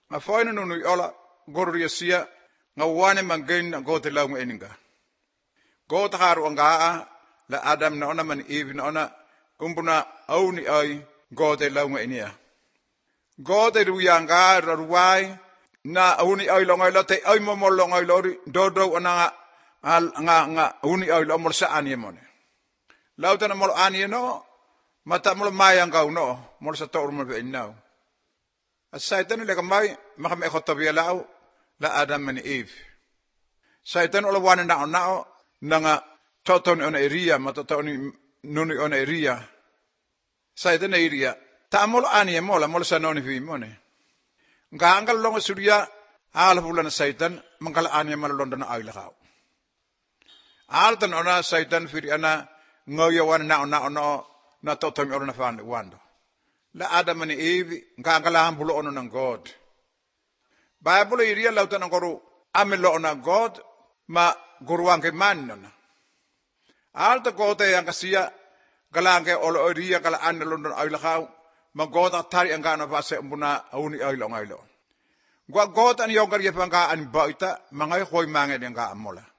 nga foina nunu ola goria sia nga wane mangen na go te lau eninga go ta haru anga la Adam na ona man Eve na ona umbuna auni ai go te lau enia go te ruanga ruai na auni ai longa lo te ai mo longa lori dodo ona nga uni ai lo mo sa ani mone lau tana mo ani no mata mo mai anga no mo sa to mo be now Satan le kamai makam ekotobia lau la Adam and Eve. Satan ola wana na nanga toton ona eria matotoni nuni ona eria. Satan eria tamol ani mola mola sanoni vi mone. Ngangal longa surya ala bulan Satan mangkala ani mal london aila kau. Altan ona Satan firi ana ngoyo wana na toton ona fan wando. La Adam and Eve ngangala bulo ono ng God. Bible iria lautan ng koru amelo ona God ma guruang ke man na. Alta kote yang kasia galange olo iria kala an London ay lakaw mag-God atari ang kana base muna uni ay long ay lo. Gwa God an yung karya pangkaan baita mangay koy mangen yang ka amola.